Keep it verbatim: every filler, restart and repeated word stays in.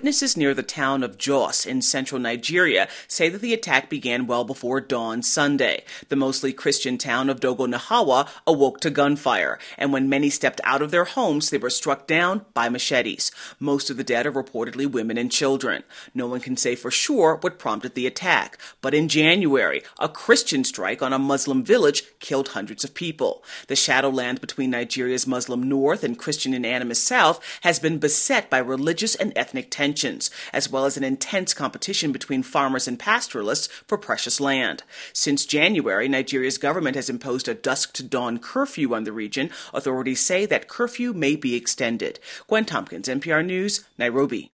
Witnesses near the town of Jos in central Nigeria say that the attack began well before dawn Sunday. The mostly Christian town of Dogo-Nahawa awoke to gunfire, and when many stepped out of their homes, they were struck down by machetes. Most of the dead are reportedly women and children. No one can say for sure what prompted the attack, but in January, a Christian strike on a Muslim village killed hundreds of people. The shadowland between Nigeria's Muslim north and Christian unanimous south has been beset by religious and ethnic tensions, as well as an intense competition between farmers and pastoralists for precious land. Since January, Nigeria's government has imposed a dusk-to-dawn curfew on the region. Authorities say that curfew may be extended. Gwen Tompkins, N P R News, Nairobi.